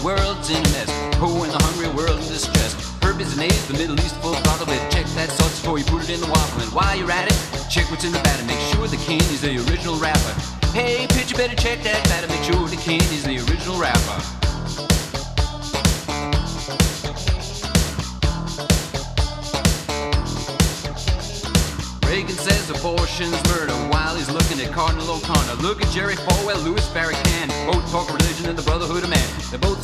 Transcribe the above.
world's in a mess. Poor and the hungry world in distress. Herpes and AIDS, the Middle East full throttle bit. Check that sauce before you put it in the waffle. And while you're at it, check what's in the batter. Make sure the king is the original rapper. Hey, pitch, you better check that batter. Make sure the king is the original rapper. Reagan says abortion's murder while he's looking at Cardinal O'Connor. Look at Jerry Falwell, Louis Farrakhan. Both talk religion and the brotherhood of man. They're both